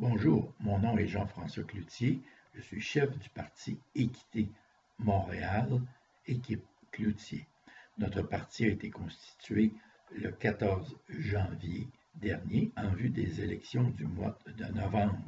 Bonjour, mon nom est Jean-François Cloutier, je suis chef du parti Équité Montréal, équipe Cloutier. Notre parti a été constitué le 14 janvier dernier en vue des élections du mois de novembre.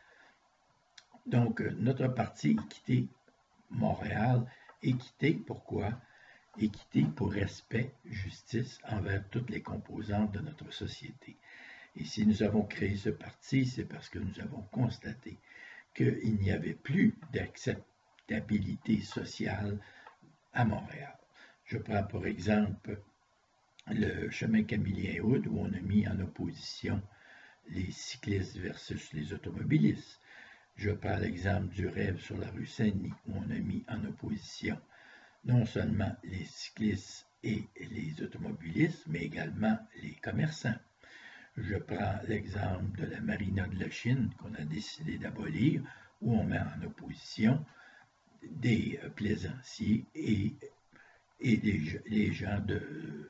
Donc, notre parti Équité Montréal, équité, pourquoi? Équité pour respect, justice envers toutes les composantes de notre société. Et si nous avons créé ce parti, c'est parce que nous avons constaté qu'il n'y avait plus d'acceptabilité sociale à Montréal. Je prends pour exemple le chemin Camillien-Hood où on a mis en opposition les cyclistes versus les automobilistes. Je prends l'exemple du rêve sur la rue Saint-Denis où on a mis en opposition non seulement les cyclistes et les automobilistes, mais également les commerçants. Je prends l'exemple de la marina de la Chine qu'on a décidé d'abolir, où on met en opposition des plaisanciers et les gens de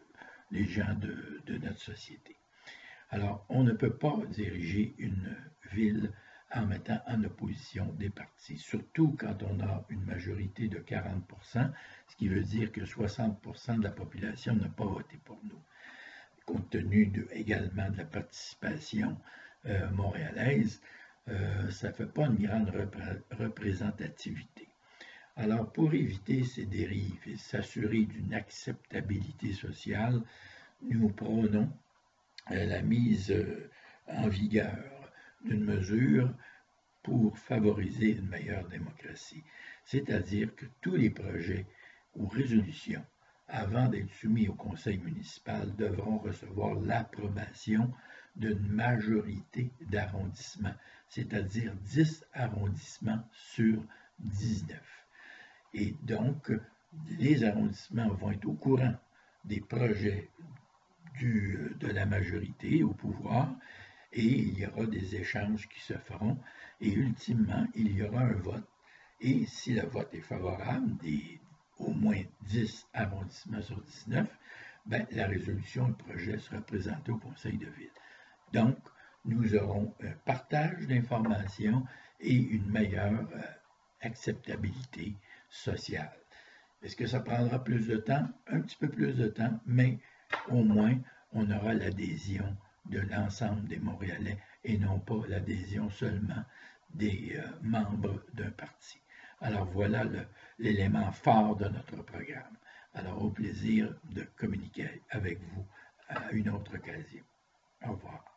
notre société. Alors, on ne peut pas diriger une ville en mettant en opposition des partis, surtout quand on a une majorité de 40%, ce qui veut dire que 60% de la population n'a pas voté pour nous. Compte tenu également de la participation montréalaise, ça ne fait pas une grande représentativité. Alors, pour éviter ces dérives et s'assurer d'une acceptabilité sociale, nous prônons la mise en vigueur d'une mesure pour favoriser une meilleure démocratie, c'est-à-dire que tous les projets ou résolutions avant d'être soumis au conseil municipal, devront recevoir l'approbation d'une majorité d'arrondissements, c'est-à-dire 10 arrondissements sur 19. Et donc, les arrondissements vont être au courant des projets de la majorité au pouvoir et il y aura des échanges qui se feront et ultimement, il y aura un vote. Et si le vote est favorable, au moins 10 arrondissements sur 19, la résolution, le projet sera présenté au conseil de ville. Donc, nous aurons un partage d'informations et une meilleure acceptabilité sociale. Est-ce que ça prendra plus de temps? Un petit peu plus de temps, mais au moins, on aura l'adhésion de l'ensemble des Montréalais et non pas l'adhésion seulement des membres d'un parti. Alors voilà l'élément fort de notre programme. Alors au plaisir de communiquer avec vous à une autre occasion. Au revoir.